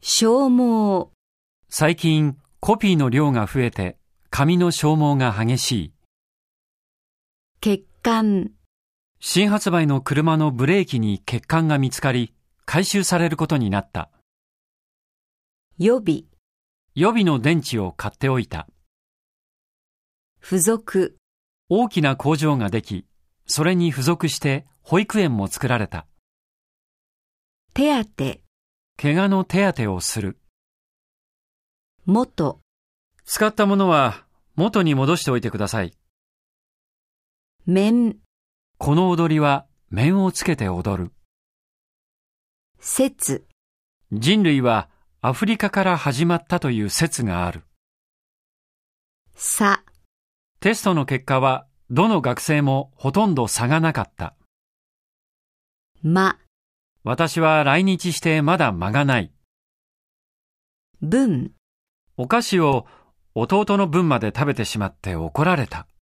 消耗。 最近コピーの量が増えて紙の消耗が激しい。 欠陥。 新発売の車のブレーキに欠陥が見つかり回収されることになった。 予備。 予備の電池を買っておいた。 付属。 大きな工場ができ、それに付属して保育園も作られた。 手当。 怪我の手当てをする。 元。 使ったものは元に戻しておいてください。 面。 この踊りは面をつけて踊る。 説。 人類はアフリカから始まったという説がある。 差。 テストの結果はどの学生もほとんど差がなかった。 間。 私は来日してまだ間がない。 分。 お菓子を弟の分まで食べてしまって怒られた。